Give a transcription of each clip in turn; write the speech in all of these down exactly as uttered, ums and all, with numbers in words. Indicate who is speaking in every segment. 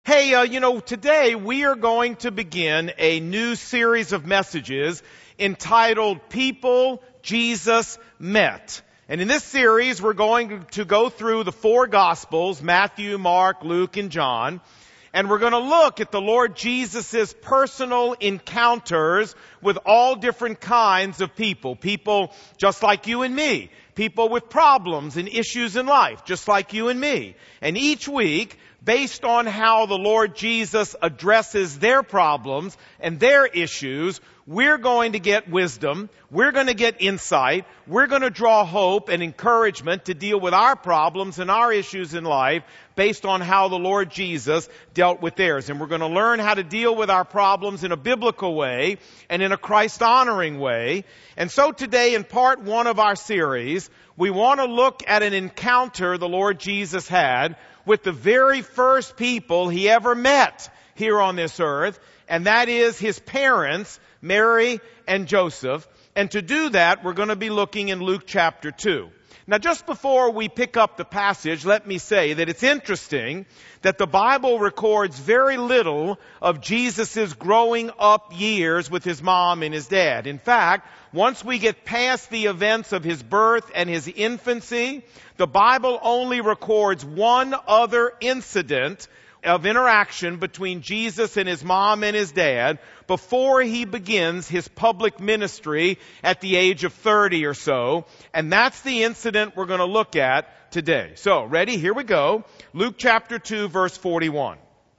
Speaker 1: Hey, uh, you know, today we are going to begin a new series of messages entitled People Jesus Met. And in this series, we're going to go through the four Gospels, Matthew, Mark, Luke, and John. And we're going to look at the Lord Jesus' personal encounters with all different kinds of people. People just like you and me. People with problems and issues in life, just like you and me. And each week, based on how the Lord Jesus addresses their problems and their issues, we're going to get wisdom, we're going to get insight, we're going to draw hope and encouragement to deal with our problems and our issues in life based on how the Lord Jesus dealt with theirs. And we're going to learn how to deal with our problems in a biblical way and in a Christ-honoring way. And so today, in part one of our series, we want to look at an encounter the Lord Jesus had with the very first people he ever met here on this earth, and that is his parents, Mary and Joseph. And to do that, we're going to be looking in Luke chapter two. Now, just before we pick up the passage, let me say that it's interesting that the Bible records very little of Jesus' growing up years with his mom and his dad. In fact, once we get past the events of his birth and his infancy, the Bible only records one other incident of interaction between Jesus and his mom and his dad before he begins his public ministry at the age of thirty or so. And that's the incident we're going to look at today. So, ready? Here we go. Luke chapter two, verse forty-one.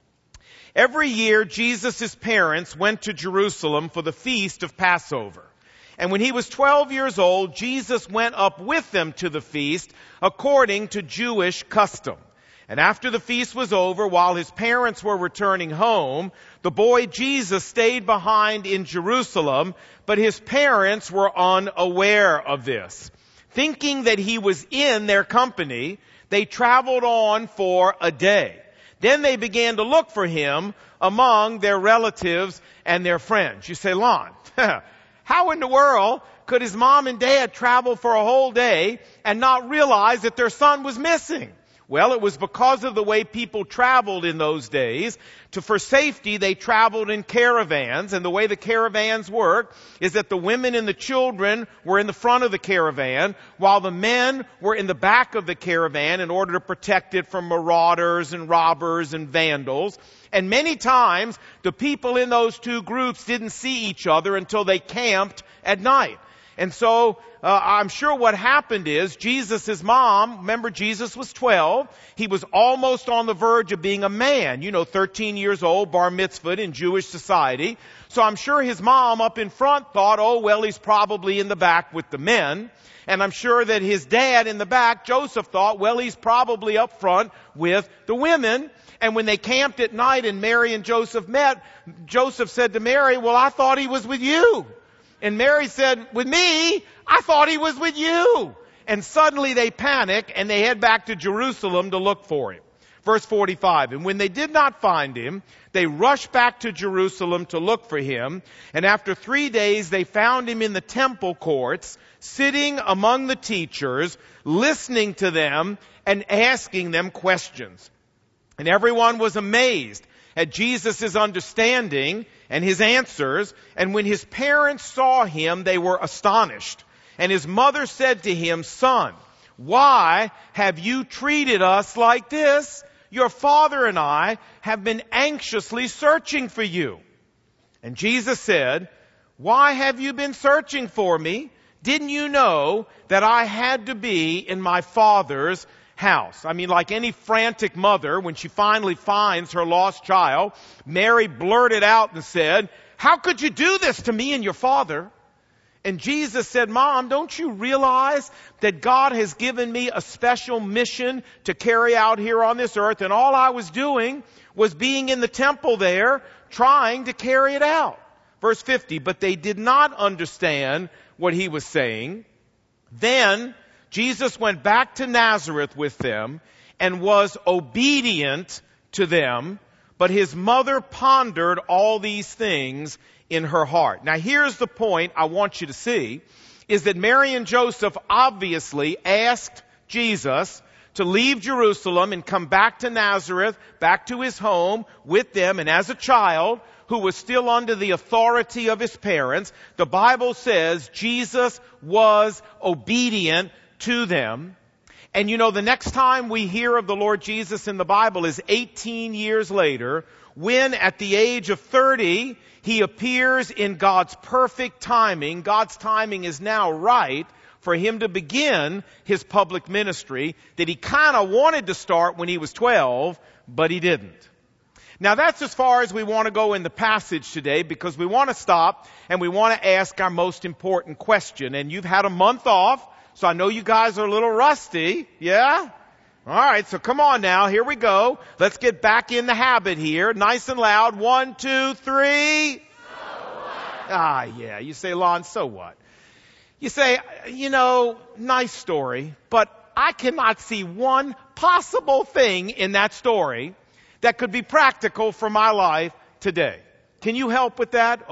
Speaker 1: Every year, Jesus' parents went to Jerusalem for the feast of Passover. And when he was twelve years old, Jesus went up with them to the feast according to Jewish custom. And after the feast was over, while his parents were returning home, the boy Jesus stayed behind in Jerusalem, but his parents were unaware of this. Thinking that he was in their company, they traveled on for a day. Then they began to look for him among their relatives and their friends. You say, Lon, how in the world could his mom and dad travel for a whole day and not realize that their son was missing? Well, it was because of the way people traveled in those days. To, for safety, they traveled in caravans, and the way the caravans worked is that the women and the children were in the front of the caravan, while the men were in the back of the caravan in order to protect it from marauders and robbers and vandals. And many times, the people in those two groups didn't see each other until they camped at night. And so, uh, I'm sure what happened is Jesus' mom, remember Jesus was twelve, he was almost on the verge of being a man, you know, thirteen years old, bar mitzvahed in Jewish society. So I'm sure his mom up in front thought, oh, well, he's probably in the back with the men. And I'm sure that his dad in the back, Joseph, thought, well, he's probably up front with the women. And when they camped at night and Mary and Joseph met, Joseph said to Mary, well, I thought he was with you. And Mary said, with me? I thought he was with you. And suddenly they panic and they head back to Jerusalem to look for him. Verse forty-five, and when they did not find him, they rushed back to Jerusalem to look for him. And after three days, they found him in the temple courts, sitting among the teachers, listening to them and asking them questions. And everyone was amazed at Jesus' understanding and his answers. And when his parents saw him, they were astonished. And his mother said to him, Son, why have you treated us like this? Your father and I have been anxiously searching for you. And Jesus said, why have you been searching for me? Didn't you know that I had to be in my Father's house? I mean, like any frantic mother, when she finally finds her lost child, Mary blurted out and said, how could you do this to me and your father? And Jesus said, Mom, don't you realize that God has given me a special mission to carry out here on this earth? And all I was doing was being in the temple there, trying to carry it out. Verse fifty, but they did not understand what he was saying. Then Jesus went back to Nazareth with them and was obedient to them, but his mother pondered all these things in her heart. Now here's the point I want you to see, is that Mary and Joseph obviously asked Jesus to leave Jerusalem and come back to Nazareth, back to his home with them. And as a child who was still under the authority of his parents, the Bible says Jesus was obedient to them. And you know, the next time we hear of the Lord Jesus in the Bible is eighteen years later, when at the age of thirty, he appears in God's perfect timing. God's timing is now right for him to begin his public ministry that he kind of wanted to start when he was twelve, but he didn't. Now that's as far as we want to go in the passage today, because we want to stop and we want to ask our most important question. And you've had a month off, so I know you guys are a little rusty. Yeah? All right, so come on now. Here we go. Let's get back in the habit here. Nice and loud. One, two, three.
Speaker 2: So what?
Speaker 1: Ah, yeah. You say, Lon, so what? You say, you know, nice story, but I cannot see one possible thing in that story that could be practical for my life today. Can you help with that?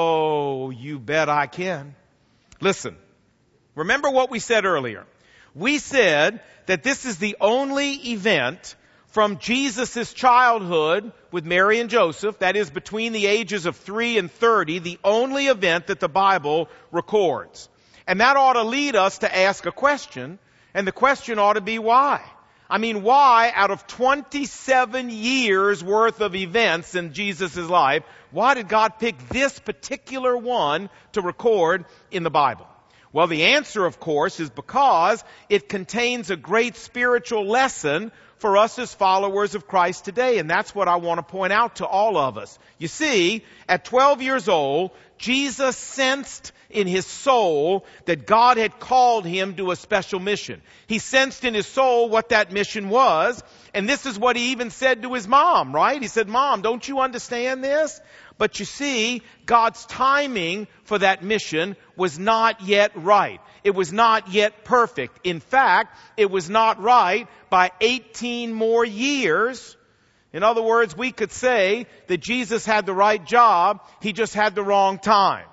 Speaker 1: Oh, you bet I can. Listen, remember what we said earlier. We said that this is the only event from Jesus' childhood with Mary and Joseph, that is between the ages of three and thirty, the only event that the Bible records. And that ought to lead us to ask a question, and the question ought to be why? I mean, why, out of twenty-seven years worth of events in Jesus' life, why did God pick this particular one to record in the Bible? Well, the answer, of course, is because it contains a great spiritual lesson for us as followers of Christ today. And that's what I want to point out to all of us. You see, at twelve years old, Jesus sensed in his soul that God had called him to a special mission. He sensed in his soul what that mission was. And this is what he even said to his mom, right? He said, Mom, don't you understand this? But you see, God's timing for that mission was not yet right. It was not yet perfect. In fact, it was not right by eighteen more years. In other words, we could say that Jesus had the right job, he just had the wrong time.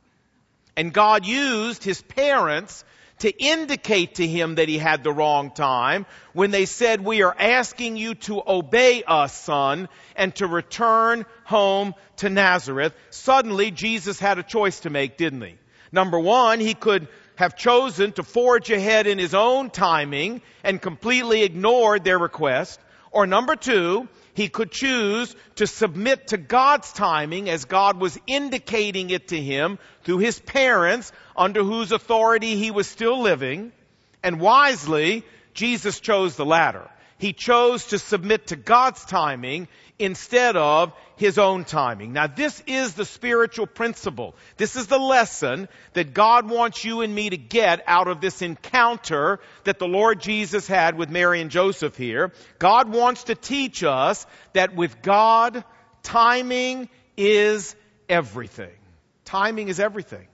Speaker 1: And God used his parents to indicate to him that he had the wrong time when they said, we are asking you to obey us, son, and to return home to Nazareth. Suddenly, Jesus had a choice to make, didn't he? Number one, he could have chosen to forge ahead in his own timing and completely ignored their request. Or number two, he could choose to submit to God's timing as God was indicating it to him through his parents under whose authority he was still living. And wisely, Jesus chose the latter. He chose to submit to God's timing instead of his own timing. Now, this is the spiritual principle. This is the lesson that God wants you and me to get out of this encounter that the Lord Jesus had with Mary and Joseph here. God wants to teach us that with God, timing is everything. Timing is everything.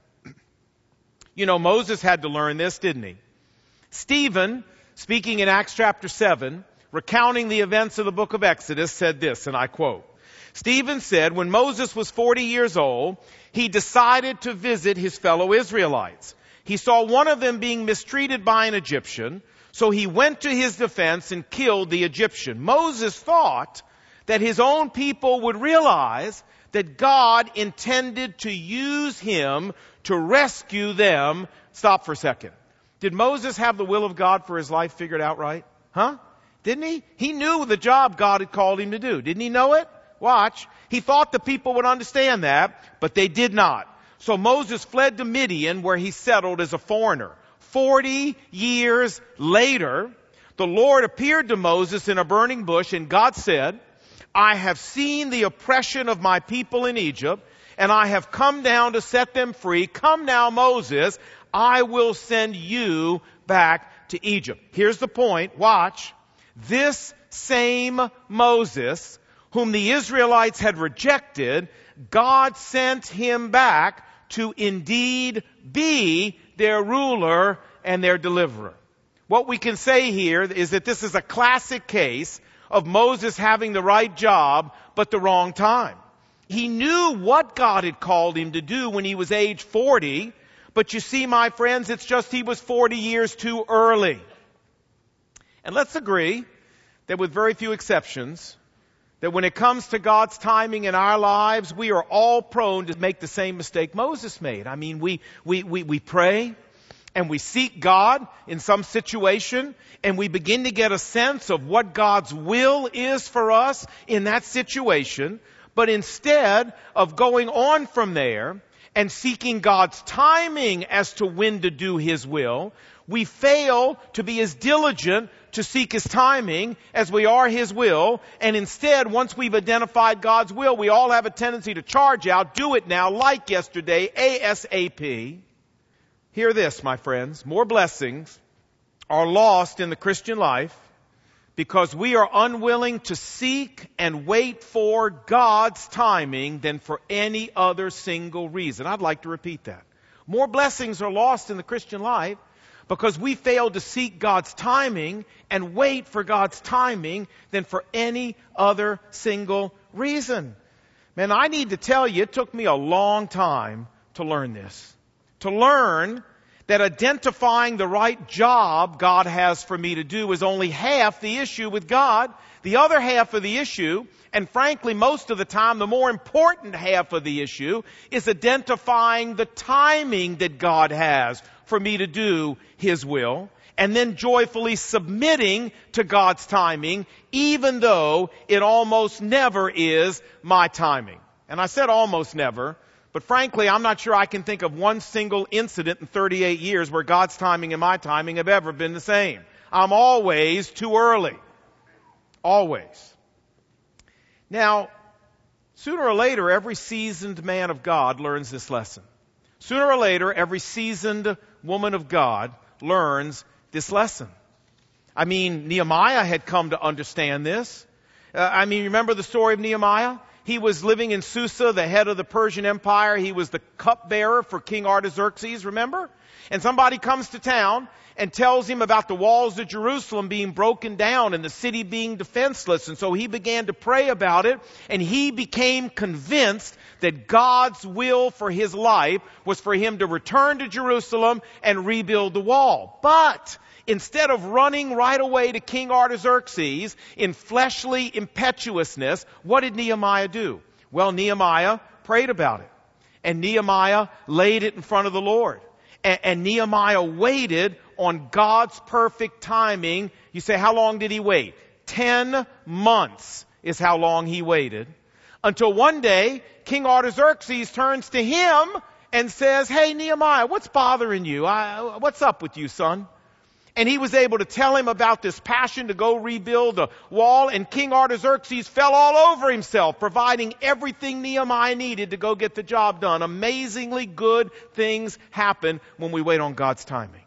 Speaker 1: You know, Moses had to learn this, didn't he? Stephen, speaking in Acts chapter seven, recounting the events of the book of Exodus, said this, and I quote, Stephen said, when Moses was forty years old, he decided to visit his fellow Israelites. He saw one of them being mistreated by an Egyptian, so he went to his defense and killed the Egyptian. Moses thought that his own people would realize that God intended to use him to rescue them. Stop for a second. Did Moses have the will of God for his life figured out right? Huh? Didn't he? He knew the job God had called him to do. Didn't he know it? Watch. He thought the people would understand that, but they did not. So Moses fled to Midian, where he settled as a foreigner. Forty years later, the Lord appeared to Moses in a burning bush, and God said, I have seen the oppression of my people in Egypt, and I have come down to set them free. Come now, Moses, I will send you back to Egypt. Here's the point. Watch. This same Moses, whom the Israelites had rejected, God sent him back to indeed be their ruler and their deliverer. What we can say here is that this is a classic case of Moses having the right job, but the wrong time. He knew what God had called him to do when he was age forty, but you see, my friends, it's just he was forty years too early. And let's agree that with very few exceptions, that when it comes to God's timing in our lives, we are all prone to make the same mistake Moses made. I mean, we, we, we, we pray and we seek God in some situation, and we begin to get a sense of what God's will is for us in that situation. But instead of going on from there and seeking God's timing as to when to do His will, we fail to be as diligent to seek His timing as we are His will. And instead, once we've identified God's will, we all have a tendency to charge out, do it now, like yesterday, ASAP. Hear this, my friends. More blessings are lost in the Christian life because we are unwilling to seek and wait for God's timing than for any other single reason. I'd like to repeat that. More blessings are lost in the Christian life because we fail to seek God's timing and wait for God's timing than for any other single reason. Man, I need to tell you, it took me a long time to learn this. To learn that identifying the right job God has for me to do is only half the issue with God. The other half of the issue, and frankly most of the time the more important half of the issue, is identifying the timing that God has for me to do His will, and then joyfully submitting to God's timing, even though it almost never is my timing. And I said almost never, but frankly, I'm not sure I can think of one single incident in thirty-eight years where God's timing and my timing have ever been the same. I'm always too early. Always. Now, sooner or later, every seasoned man of God learns this lesson. Sooner or later, every seasoned woman of God learns this lesson. I mean, Nehemiah had come to understand this. Uh, I mean, remember the story of Nehemiah? He was living in Susa, the head of the Persian Empire. He was the cupbearer for King Artaxerxes, remember? And somebody comes to town and tells him about the walls of Jerusalem being broken down and the city being defenseless. And so he began to pray about it, and he became convinced that God's will for his life was for him to return to Jerusalem and rebuild the wall. But instead of running right away to King Artaxerxes in fleshly impetuousness, what did Nehemiah do? Well, Nehemiah prayed about it. And Nehemiah laid it in front of the Lord. And, and Nehemiah waited on God's perfect timing. You say, how long did he wait? Ten months is how long he waited. Until one day, King Artaxerxes turns to him and says, hey, Nehemiah, what's bothering you? I, what's up with you, son? And he was able to tell him about this passion to go rebuild the wall. And King Artaxerxes fell all over himself, providing everything Nehemiah needed to go get the job done. Amazingly good things happen when we wait on God's timing.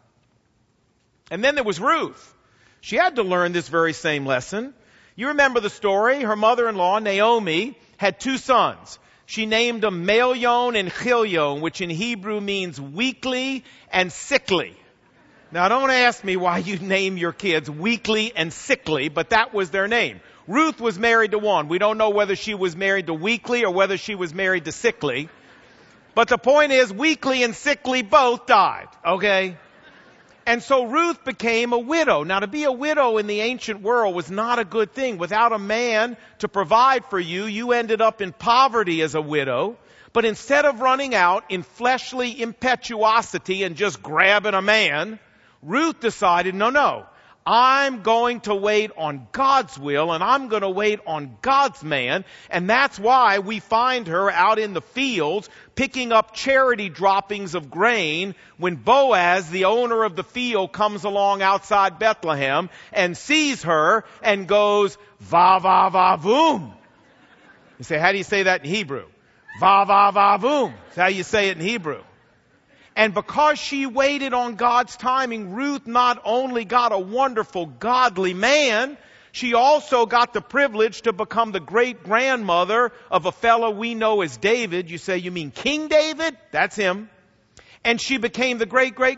Speaker 1: And then there was Ruth. She had to learn this very same lesson. You remember the story. Her mother-in-law, Naomi, had two sons. She named them Melion and Chilion, which in Hebrew means weakly and sickly. Now, don't ask me why you name your kids weakly and sickly, but that was their name. Ruth was married to one. We don't know whether she was married to weakly or whether she was married to sickly. But the point is, weakly and sickly both died, okay? And so Ruth became a widow. Now, to be a widow in the ancient world was not a good thing. Without a man to provide for you, you ended up in poverty as a widow. But instead of running out in fleshly impetuosity and just grabbing a man, Ruth decided, no, no, I'm going to wait on God's will, and I'm going to wait on God's man. And that's why we find her out in the fields picking up charity droppings of grain when Boaz, the owner of the field, comes along outside Bethlehem and sees her and goes, va, va, va, voom. You say, how do you say that in Hebrew? Va, va, va, voom. That's how you say it in Hebrew. And because she waited on God's timing, Ruth not only got a wonderful, godly man, she also got the privilege to become the great-grandmother of a fellow we know as David. You say, you mean King David? That's him. And she became the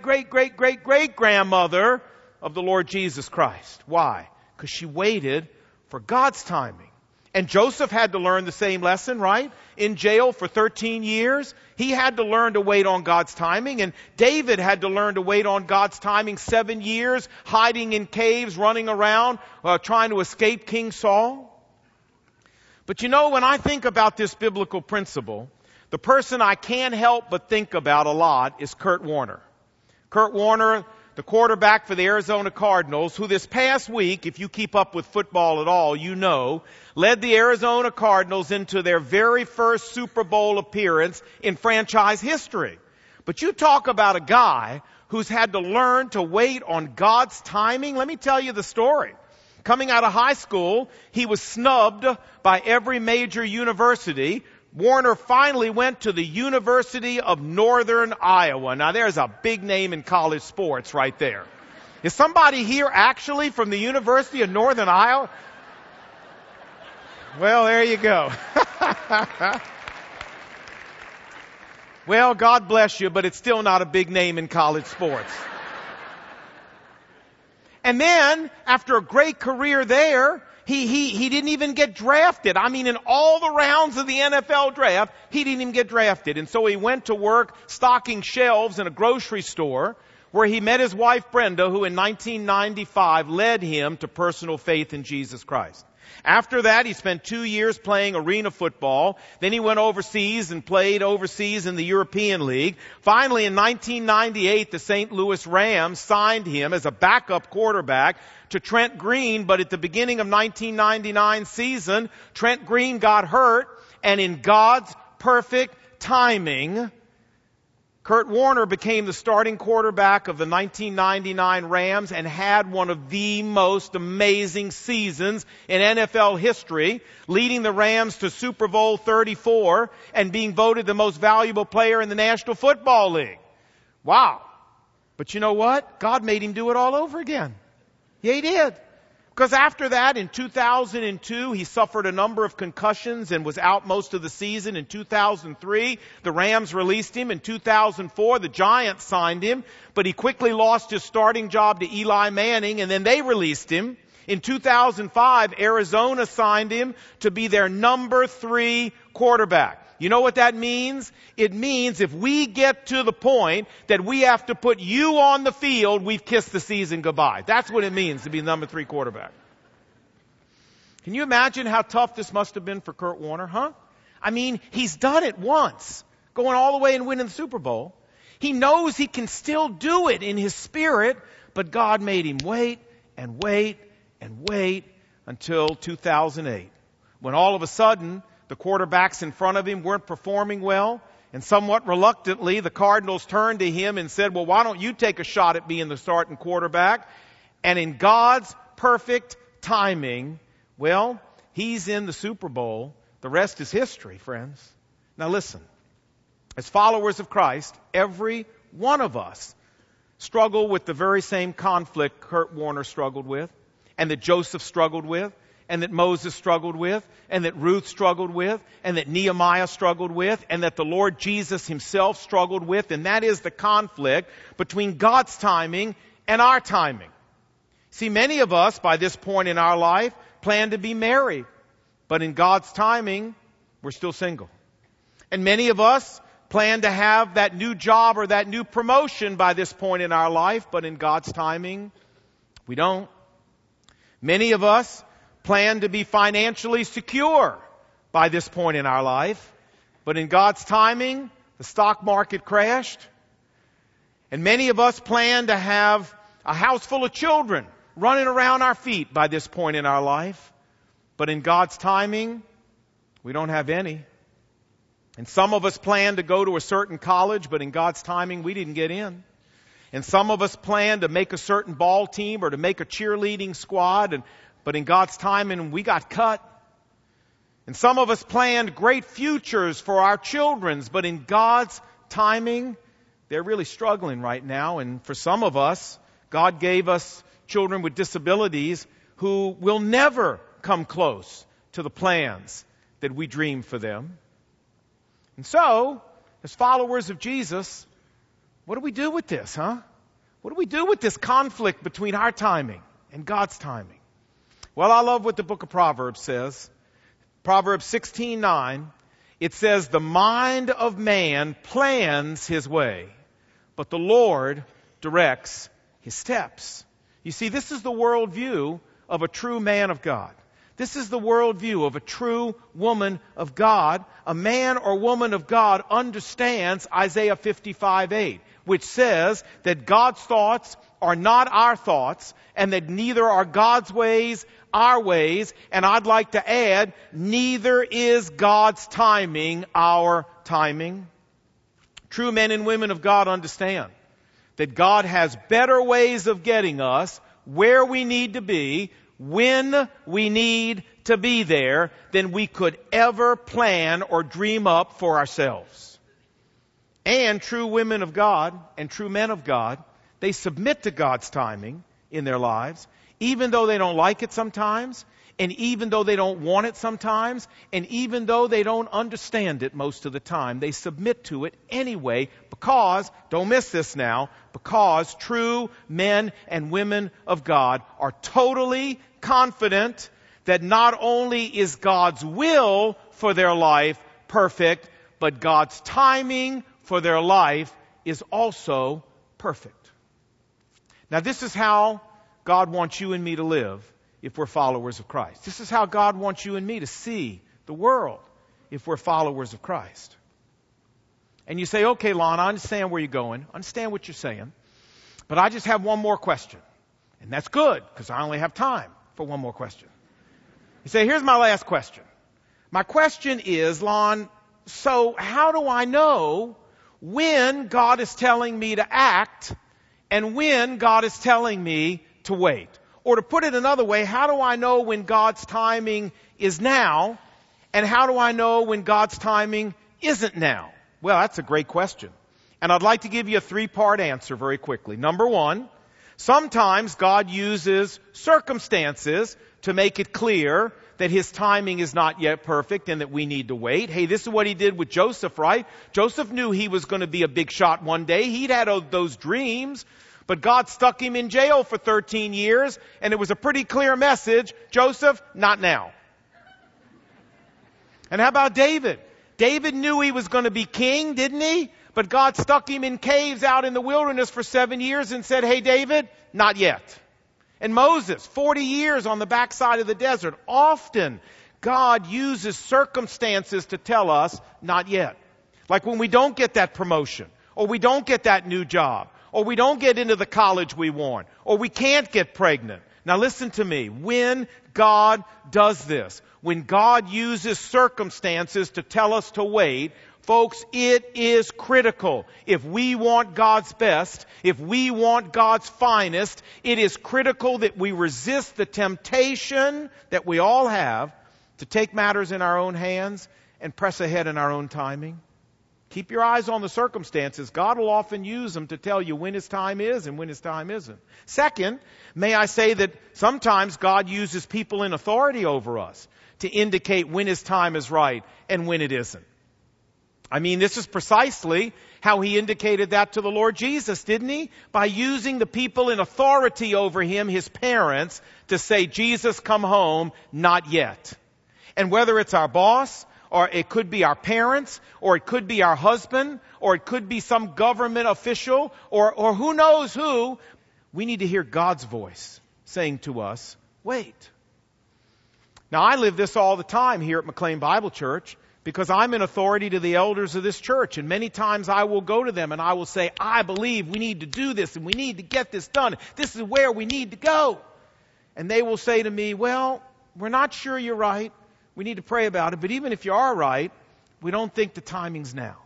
Speaker 1: great-great-great-great-great-great-grandmother of the Lord Jesus Christ. Why? Because she waited for God's timing. And Joseph had to learn the same lesson, right? In jail for thirteen years. He had to learn to wait on God's timing. And David had to learn to wait on God's timing seven years, hiding in caves, running around, uh, trying to escape King Saul. But you know, when I think about this biblical principle, the person I can't help but think about a lot is Kurt Warner. Kurt Warner, the quarterback for the Arizona Cardinals, who this past week, if you keep up with football at all, you know, led the Arizona Cardinals into their very first Super Bowl appearance in franchise history. But you talk about a guy who's had to learn to wait on God's timing. Let me tell you the story. Coming out of high school, he was snubbed by every major university. Warner finally went to the University of Northern Iowa. Now there's a big name in college sports right there. Is somebody here actually from the University of Northern Iowa? Well, there you go. Well, God bless you, but it's still not a big name in college sports. And then, after a great career there, He, he, he didn't even get drafted. I mean, in all the rounds of the N F L draft, he didn't even get drafted. And so he went to work stocking shelves in a grocery store where he met his wife Brenda, who in nineteen ninety-five led him to personal faith in Jesus Christ. After that, he spent two years playing arena football. Then he went overseas and played overseas in the European League. Finally, in nineteen ninety-eight, the Saint Louis Rams signed him as a backup quarterback to Trent Green, but at the beginning of nineteen ninety-nine season, Trent Green got hurt, and in God's perfect timing, Kurt Warner became the starting quarterback of the nineteen ninety-nine Rams and had one of the most amazing seasons in N F L history, leading the Rams to Super Bowl thirty-four and being voted the most valuable player in the National Football League. Wow. But you know what? God made him do it all over again. Yeah, he did. Because after that, in two thousand two, he suffered a number of concussions and was out most of the season. In two thousand three, the Rams released him. In two thousand four, the Giants signed him. But he quickly lost his starting job to Eli Manning, and then they released him. In two thousand five, Arizona signed him to be their number three quarterback. You know what that means? It means if we get to the point that we have to put you on the field, we've kissed the season goodbye. That's what it means to be the number three quarterback. Can you imagine how tough this must have been for Kurt Warner, huh? I mean, he's done it once, going all the way and winning the Super Bowl. He knows he can still do it in his spirit, but God made him wait and wait and wait until two thousand eight, when all of a sudden, the quarterbacks in front of him weren't performing well, and somewhat reluctantly, the Cardinals turned to him and said, well, why don't you take a shot at being the starting quarterback? And in God's perfect timing, well, he's in the Super Bowl. The rest is history, friends. Now listen, as followers of Christ, every one of us struggle with the very same conflict Kurt Warner struggled with, and that Joseph struggled with, and that Moses struggled with, and that Ruth struggled with, and that Nehemiah struggled with, and that the Lord Jesus himself struggled with, and that is the conflict between God's timing and our timing. See, many of us, by this point in our life, plan to be married, but in God's timing, we're still single. And many of us plan to have that new job or that new promotion by this point in our life, but in God's timing, we don't. Many of us plan to be financially secure by this point in our life, but in God's timing, the stock market crashed. And many of us plan to have a house full of children running around our feet by this point in our life, but in God's timing, we don't have any. And some of us plan to go to a certain college, but in God's timing, we didn't get in. And some of us plan to make a certain ball team or to make a cheerleading squad, and but in God's timing, we got cut. And some of us planned great futures for our children, but in God's timing, they're really struggling right now. And for some of us, God gave us children with disabilities who will never come close to the plans that we dream for them. And so, as followers of Jesus, what do we do with this, huh? What do we do with this conflict between our timing and God's timing? Well, I love what the book of Proverbs says. Proverbs sixteen nine, it says, the mind of man plans his way, but the Lord directs his steps. You see, this is the worldview of a true man of God. This is the worldview of a true woman of God. A man or woman of God understands Isaiah fifty-five eight, which says that God's thoughts are not our thoughts, and that neither are God's ways our ways. And I'd like to add, neither is God's timing our timing. True men and women of God understand that God has better ways of getting us where we need to be, when we need to be there, than we could ever plan or dream up for ourselves. And true women of God and true men of God, they submit to God's timing in their lives, even though they don't like it sometimes, and even though they don't want it sometimes, and even though they don't understand it most of the time. They submit to it anyway because, don't miss this now, because true men and women of God are totally confident that not only is God's will for their life perfect, but God's timing for their life is also perfect. Now, this is how God wants you and me to live if we're followers of Christ. This is how God wants you and me to see the world if we're followers of Christ. And you say, okay, Lon, I understand where you're going. I understand what you're saying. But I just have one more question. And that's good, because I only have time for one more question. You say, here's my last question. My question is, Lon, so how do I know when God is telling me to act and when God is telling me to wait? Or to put it another way, how do I know when God's timing is now, and how do I know when God's timing isn't now? Well, that's a great question. And I'd like to give you a three-part answer very quickly. Number one, sometimes God uses circumstances to make it clear that his timing is not yet perfect and that we need to wait. Hey, this is what he did with Joseph, right? Joseph knew he was going to be a big shot one day. He'd had those dreams. But God stuck him in jail for thirteen years, and it was a pretty clear message. Joseph, not now. And how about David? David knew he was going to be king, didn't he? But God stuck him in caves out in the wilderness for seven years and said, hey, David, not yet. And Moses, forty years on the backside of the desert. Often, God uses circumstances to tell us, not yet. Like when we don't get that promotion, or we don't get that new job, or we don't get into the college we want, or we can't get pregnant. Now listen to me. When God does this, when God uses circumstances to tell us to wait, folks, it is critical. If we want God's best, if we want God's finest, it is critical that we resist the temptation that we all have to take matters in our own hands and press ahead in our own timing. Keep your eyes on the circumstances. God will often use them to tell you when his time is and when his time isn't. Second, may I say that sometimes God uses people in authority over us to indicate when his time is right and when it isn't. I mean, this is precisely how he indicated that to the Lord Jesus, didn't he? By using the people in authority over him, his parents, to say, Jesus, come home, not yet. And whether it's our boss, or it could be our parents, or it could be our husband, or it could be some government official, or, or who knows who, we need to hear God's voice saying to us, wait. Now, I live this all the time here at McLean Bible Church because I'm in authority to the elders of this church. And many times I will go to them and I will say, I believe we need to do this and we need to get this done. This is where we need to go. And they will say to me, well, we're not sure you're right. We need to pray about it. But even if you are right, we don't think the timing's now.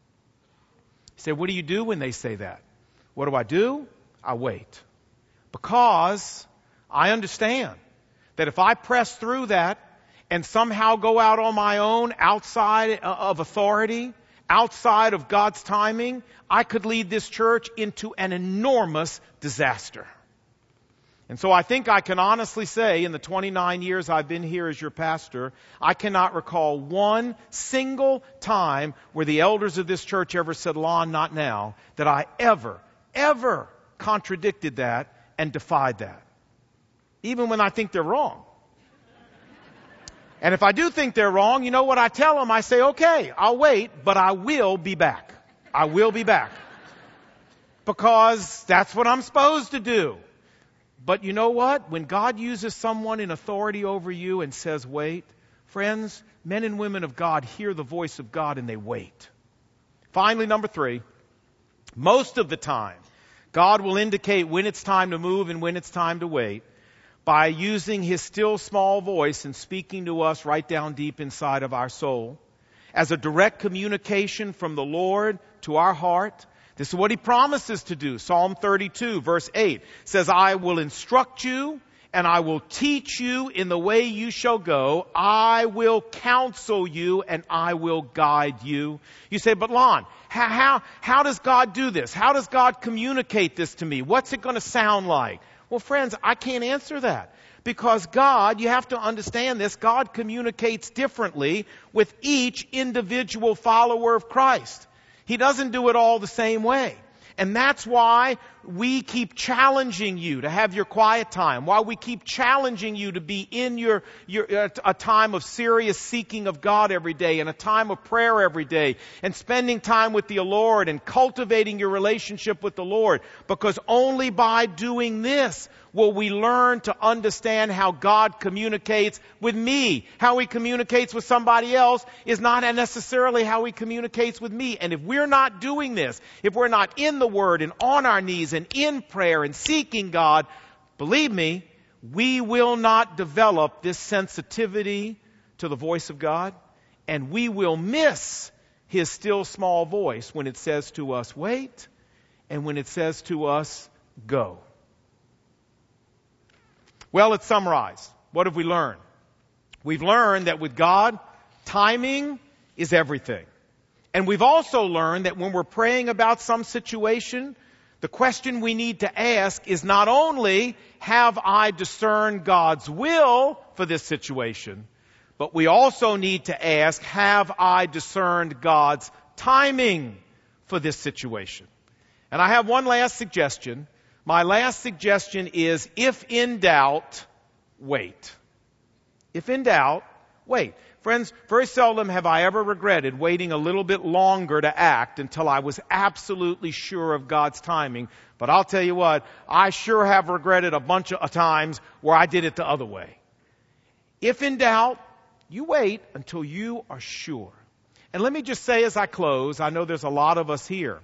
Speaker 1: You say, what do you do when they say that? What do I do? I wait. Because I understand that if I press through that and somehow go out on my own outside of authority, outside of God's timing, I could lead this church into an enormous disaster. And so I think I can honestly say in the twenty-nine years I've been here as your pastor, I cannot recall one single time where the elders of this church ever said, Lon, not now, that I ever, ever contradicted that and defied that. Even when I think they're wrong. And if I do think they're wrong, you know what I tell them? I say, okay, I'll wait, but I will be back. I will be back. Because that's what I'm supposed to do. But you know what? When God uses someone in authority over you and says, wait, friends, men and women of God hear the voice of God and they wait. Finally, number three, most of the time, God will indicate when it's time to move and when it's time to wait by using His still small voice and speaking to us right down deep inside of our soul as a direct communication from the Lord to our heart. This is what He promises to do. Psalm thirty-two, verse eight says, I will instruct you and I will teach you in the way you shall go. I will counsel you and I will guide you. You say, but Lon, how, how, how does God do this? How does God communicate this to me? What's it going to sound like? Well, friends, I can't answer that. Because God, you have to understand this, God communicates differently with each individual follower of Christ. He doesn't do it all the same way. And that's why we keep challenging you to have your quiet time, why we keep challenging you to be in your, your a time of serious seeking of God every day and a time of prayer every day and spending time with the Lord and cultivating your relationship with the Lord. Because only by doing this will we learn to understand how God communicates with me. How He communicates with somebody else is not necessarily how He communicates with me. And if we're not doing this, if we're not in the Word and on our knees and in prayer and seeking God, believe me, we will not develop this sensitivity to the voice of God, and we will miss His still small voice when it says to us, wait, and when it says to us, go. Well, let's summarize. What have we learned? We've learned that with God, timing is everything. And we've also learned that when we're praying about some situation, the question we need to ask is not only, have I discerned God's will for this situation, but we also need to ask, have I discerned God's timing for this situation? And I have one last suggestion. My last suggestion is, if in doubt, wait. If in doubt, wait. Friends, very seldom have I ever regretted waiting a little bit longer to act until I was absolutely sure of God's timing. But I'll tell you what, I sure have regretted a bunch of times where I did it the other way. If in doubt, you wait until you are sure. And let me just say as I close, I know there's a lot of us here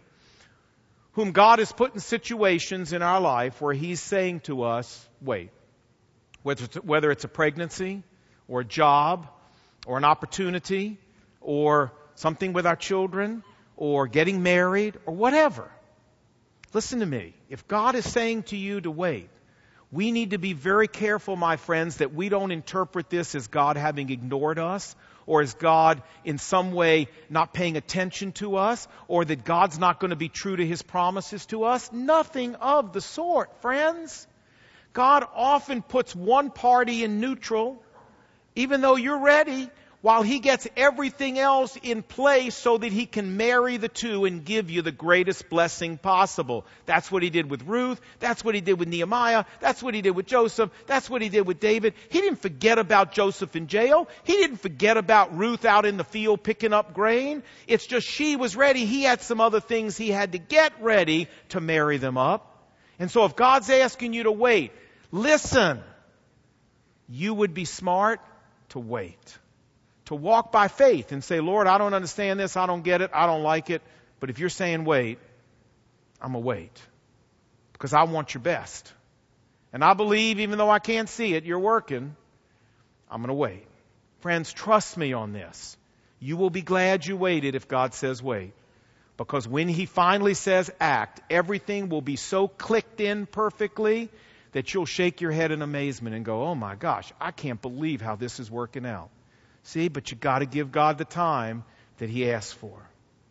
Speaker 1: whom God has put in situations in our life where He's saying to us, wait. Whether it's, whether it's a pregnancy or a job or an opportunity or something with our children or getting married or whatever. Listen to me. If God is saying to you to wait, we need to be very careful, my friends, that we don't interpret this as God having ignored us, or as God in some way not paying attention to us, or that God's not going to be true to His promises to us. Nothing of the sort, friends. God often puts one party in neutral, even though you're ready, while He gets everything else in place so that He can marry the two and give you the greatest blessing possible. That's what He did with Ruth. That's what He did with Nehemiah. That's what He did with Joseph. That's what He did with David. He didn't forget about Joseph in jail. He didn't forget about Ruth out in the field picking up grain. It's just she was ready. He had some other things he had to get ready to marry them up. And so if God's asking you to wait, listen, you would be smart to wait. To walk by faith and say, Lord, I don't understand this, I don't get it, I don't like it. But if you're saying wait, I'm going to wait. Because I want your best. And I believe, even though I can't see it, you're working. I'm going to wait. Friends, trust me on this. You will be glad you waited if God says wait. Because when He finally says act, everything will be so clicked in perfectly that you'll shake your head in amazement and go, oh my gosh, I can't believe how this is working out. See, but you got to give God the time that He asks for.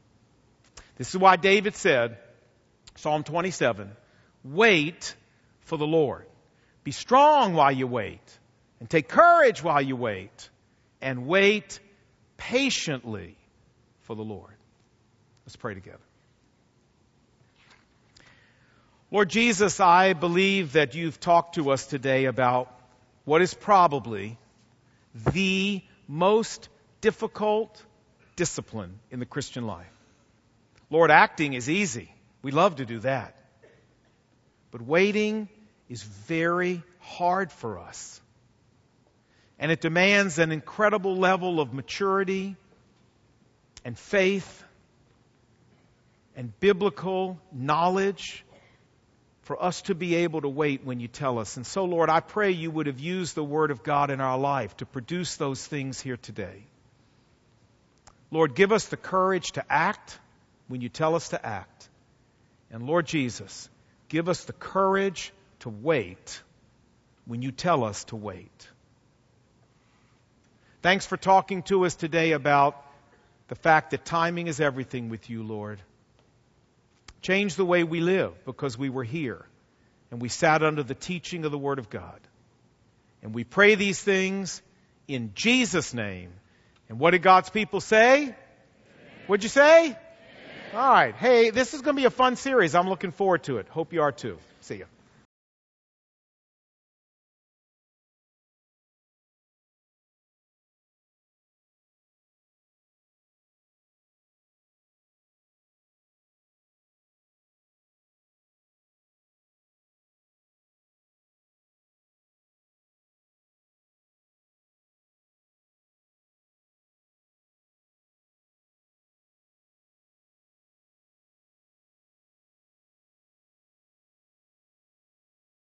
Speaker 1: This is why David said, Psalm twenty-seven, wait for the Lord. Be strong while you wait, and take courage while you wait, and wait patiently for the Lord. Let's pray together. Lord Jesus, I believe that You've talked to us today about what is probably the most difficult discipline in the Christian life. Lord, acting is easy. We love to do that. But waiting is very hard for us. And it demands an incredible level of maturity and faith and biblical knowledge for us to be able to wait when you tell us. And so, Lord, I pray you would have used the Word of God in our life to produce those things here today. Lord, give us the courage to act when you tell us to act. And Lord Jesus, give us the courage to wait when you tell us to wait. Thanks for talking to us today about the fact that timing is everything with you, Lord. Change the way we live because we were here and we sat under the teaching of the Word of God. And we pray these things in Jesus' name. And what did God's people say? Amen. What'd you say? Amen. All right. Hey, this is going to be a fun series. I'm looking forward to it. Hope you are too. See ya.